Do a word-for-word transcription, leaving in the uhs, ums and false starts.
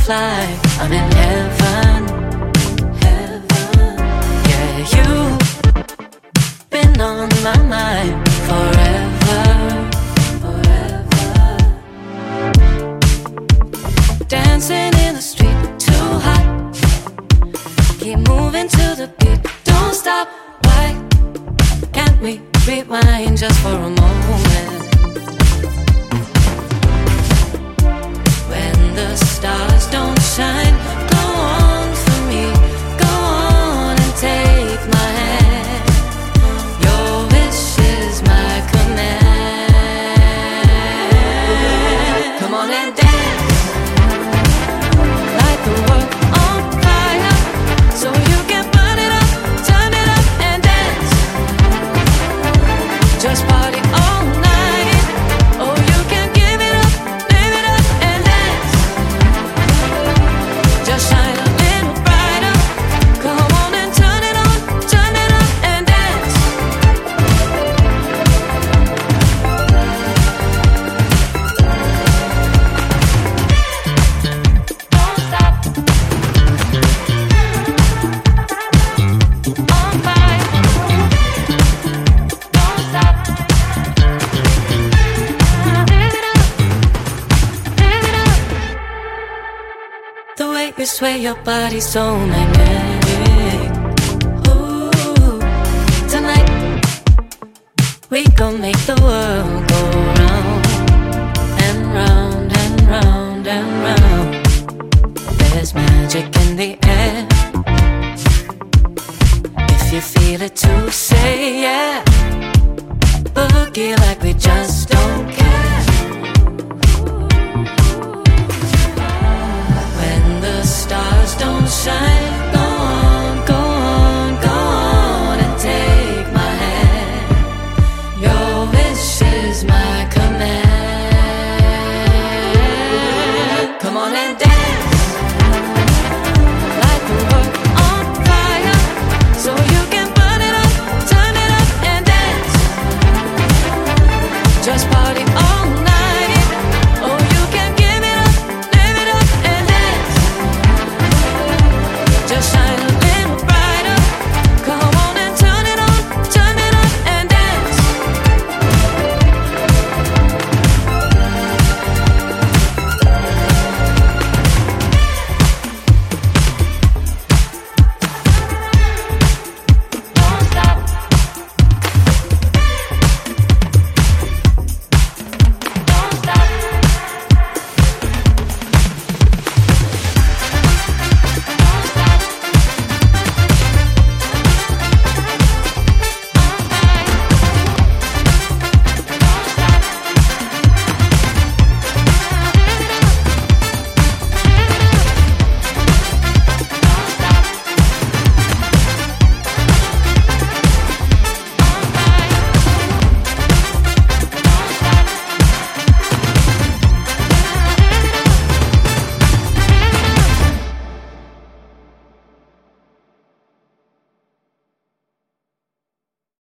fly. I'm in heaven, heaven. Yeah, you've been on my mind forever, forever. Dancing in the street, too hot. Keep moving to the beat, don't stop. Why can't we rewind just for a moment? When the stars don't shine, go on for me, go on and take my hand. Your wish is my command. Come on and dance, light the world on fire, so you can burn it up, turn it up and dance. Just party all night. Oh, you can give it up, live it up and dance. Just shine a little brighter. Come on and turn it on, turn it up and dance. Don't stop. On fire. Don't stop. Live it up, live it up. The way you sway your body so magnetic. Ooh, tonight we gon' make the world go